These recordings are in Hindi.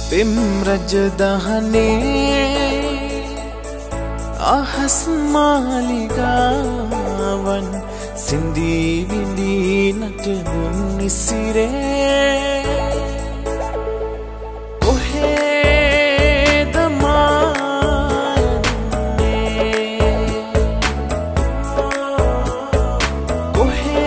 Pim rajdahane ahas maligawan sindi vindi natun nisire ohe damarne ohe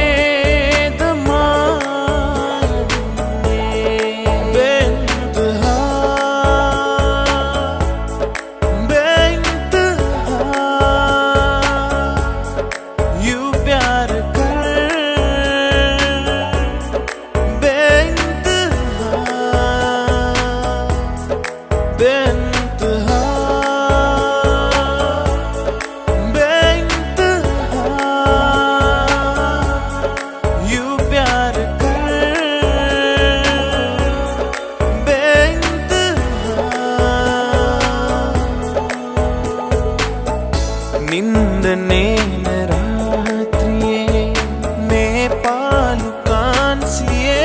निंदने न रात्रिये में पालु कांसिये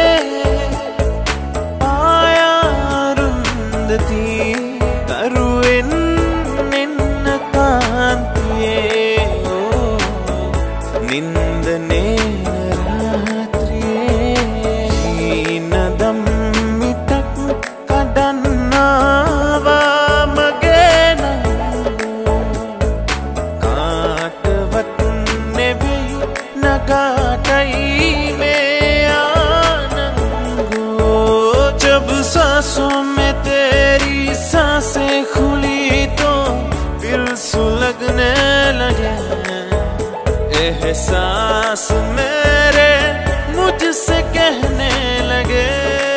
आया रुंदती तरुइन निन्न कांतिये निंदने न रात्रिये नदम मिटक kadanawa जब सांसों में तेरी सांसें खुली तो फिर सुलगने लगे एहसास मेरे मुझसे कहने लगे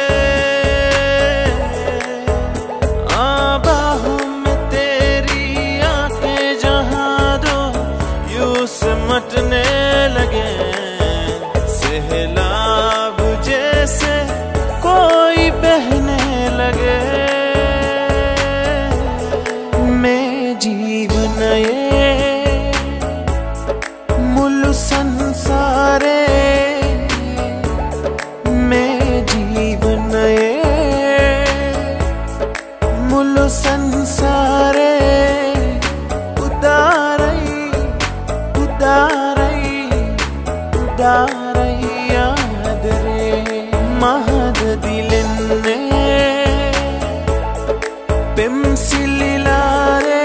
बाहों में तेरी आंखें जहाँ दो यूं सिमटने लगे सहलाब जैसे कोई बहने लगे मैं जीवन ये मुल्लु संसारे मैं जीवन ये मुल्लु संसारे उदारई उदारई उदारई याद रे महद दिलने पेंसिलिलारे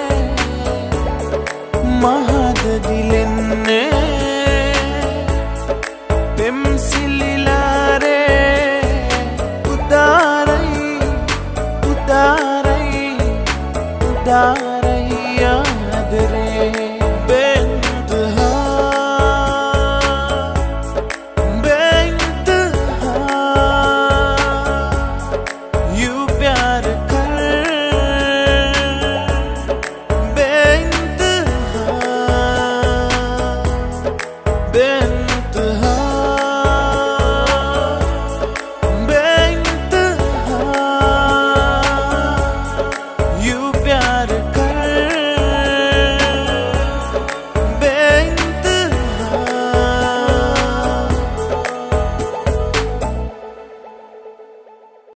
महद दिलने पेंसिलिलारे उदारई उदारई उदारई